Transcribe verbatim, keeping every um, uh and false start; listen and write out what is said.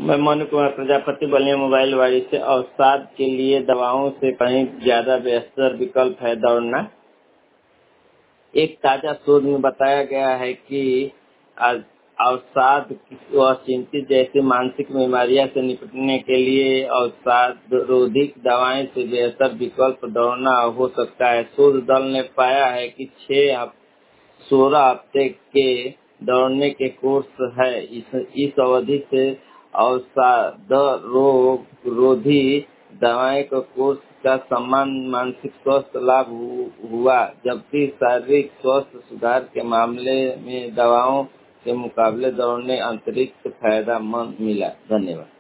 मैं मनु कुमार प्रजापति बलिया मोबाइल वाड़ी से। अवसाद के लिए दवाओं से कहीं ज्यादा बेहतर विकल्प है दौड़ना। एक ताजा शोध में बताया गया है कि अ- अवसाद व चिंतित जैसी मानसिक बीमारियों से निपटने के लिए अवसाद रोधी दवाएं से बेहतर विकल्प दौड़ना हो सकता है। शोध दल ने पाया है कि छह सोलह हफ्ते के दौड़ने के कोर्स है। इस इस अवधि से अवसाद रोग रोधी दवाएं का कोर्स का समान मानसिक स्वास्थ्य लाभ हु, हुआ, जबकि शारीरिक स्वास्थ्य सुधार के मामले में दवाओं के मुकाबले दौड़ने अतिरिक्त फायदेमंद मिला। धन्यवाद।